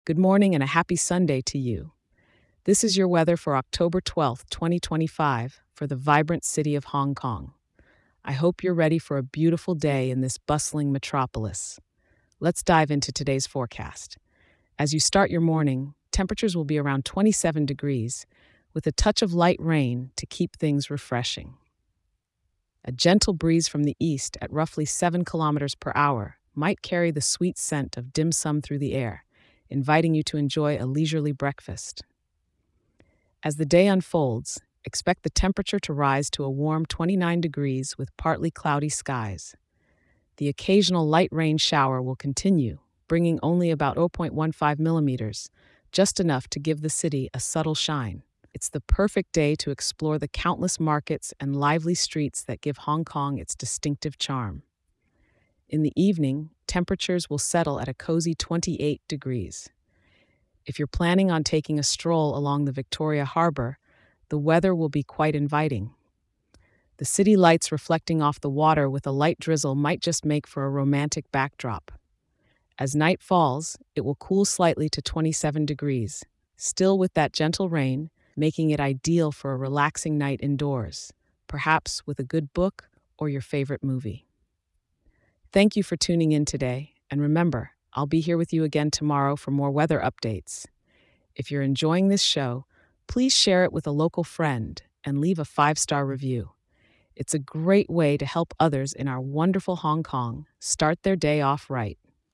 Good morning and a happy Sunday to you. This is your weather for October 12th, 2025, for the vibrant city of Hong Kong. I hope you're ready for a beautiful day in this bustling metropolis. Let's dive into today's forecast. As you start your morning, temperatures will be around 27 degrees, with a touch of light rain to keep things refreshing. A gentle breeze from the east at roughly 7 kilometers per hour might carry the sweet scent of dim sum through the air, inviting you to enjoy a leisurely breakfast. As the day unfolds, expect the temperature to rise to a warm 29 degrees with partly cloudy skies. The occasional light rain shower will continue, bringing only about zero point 0.15 millimeters, just enough to give the city a subtle shine. It's the perfect day to explore the countless markets and lively streets that give Hong Kong its distinctive charm. In the evening, temperatures will settle at a cozy 28 degrees. If you're planning on taking a stroll along the Victoria Harbor, the weather will be quite inviting. The city lights reflecting off the water with a light drizzle might just make for a romantic backdrop. As night falls, it will cool slightly to 27 degrees, still with that gentle rain, making it ideal for a relaxing night indoors, perhaps with a good book or your favorite movie. Thank you for tuning in today, and remember, I'll be here with you again tomorrow for more weather updates. If you're enjoying this show, please share it with a local friend and leave a 5-star review. It's a great way to help others in our wonderful Hong Kong start their day off right.